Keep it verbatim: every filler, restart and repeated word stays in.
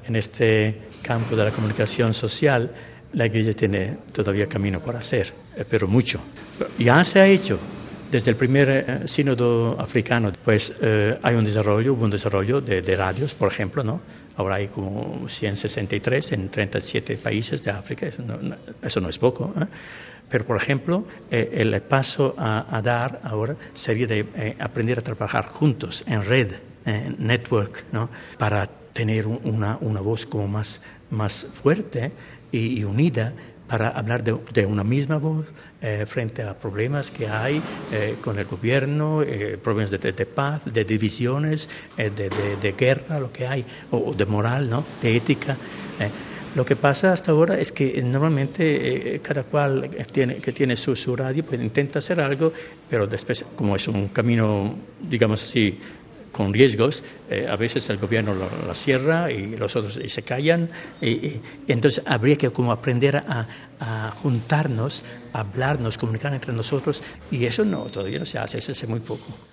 En este campo de la comunicación social, la Iglesia tiene todavía camino por hacer, pero mucho. Ya se ha hecho. Desde el primer eh, sínodo africano, pues eh, hay un desarrollo, hubo un desarrollo de, de radios, por ejemplo, ¿no? Ahora hay como ciento sesenta y tres en treinta y siete países de África, eso no, no, eso no es poco, ¿eh? Pero, por ejemplo, eh, el paso a, a dar ahora sería de eh, aprender a trabajar juntos, en red, en network, ¿no? Para tener una, una voz como más, más fuerte y, y unida, para hablar de, de una misma voz eh, frente a problemas que hay eh, con el gobierno, eh, problemas de, de, de paz, de divisiones, eh, de, de, de guerra, lo que hay, o de moral, ¿no? De ética. Eh. Lo que pasa hasta ahora es que normalmente eh, cada cual tiene, que tiene su, su radio pues intenta hacer algo, pero después, como es un camino, digamos así, con riesgos, eh, a veces el gobierno lo, lo cierra y los otros y se callan. Y, y, entonces habría que como aprender a, a juntarnos, a hablarnos, comunicar entre nosotros, y eso no, todavía no se hace, se hace muy poco.